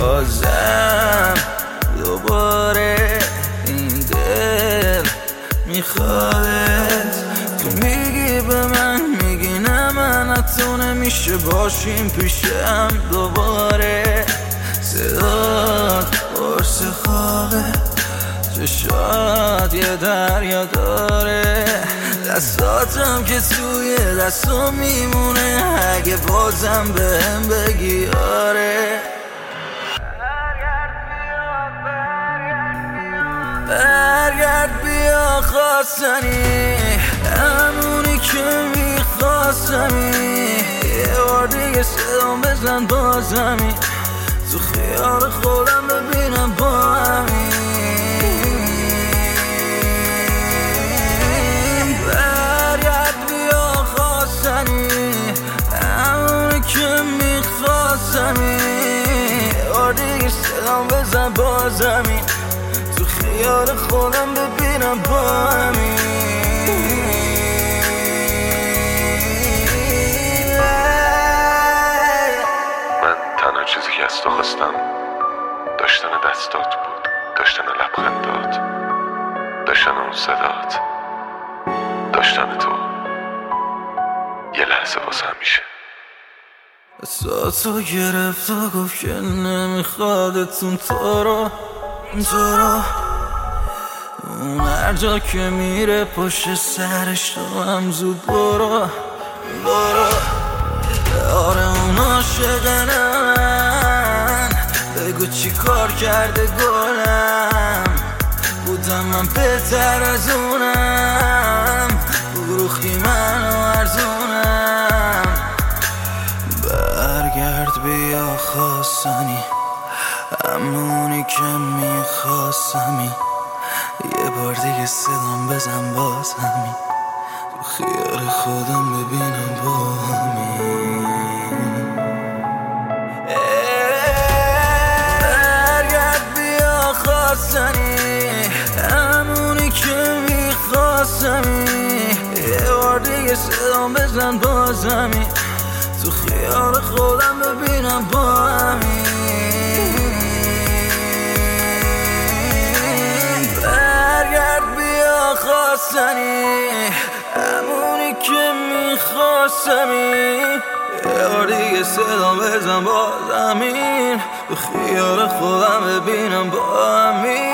بازم دوباره این دل میخوادت. تو میگی به من، میگی نه من حتی نمیشه باشیم پیشم دوباره. صدات قرص خوابه، چشات یه دریا داره، دستاتم که توی دستم میمونه اگه بازم بهم بگی آره. برگرد بیا خواستنی، همونی که میخواستمی. یه بار دیگه صدام بزن بازمی، تو خیال خودم ببینم با همین. برگرد بیا خواستنی، همونی که میخواستمی. یه بار دیگه صدام بزن بازمی، تو خیال خودم ببینم با همین. من تنها چیزی که از تو خواستم داشتن دستات بود، داشتن لبخندات، داشتن اون صدات، داشتن تو یه لحظه واسه همیشه. ساتو گرفت و گفت که نمیخوادتون تو رو اون هر جا که میره پشت سرش تو هم زود برو. آره اون عاشقنه من، بگو چی کار کرده گلم. بودم من بهتر از اونم، فروختی منو ارزونم. برگرد بیا خواستنی، همونی که میخواستمی. یه بار دیگه صدام بزن باز همین، تو خیال خودم ببینم با همین. برگرد بیا خواستنی، همونی که میخواستمی. یه بار دیگه صدام بزن باز همین، تو خیال خودم ببینم با همین. برگرد بیا خواستنی، همونی که میخواستمی. یه بار دیگه صدام بزن با زمین، تو خیال خودم ببینم با همین.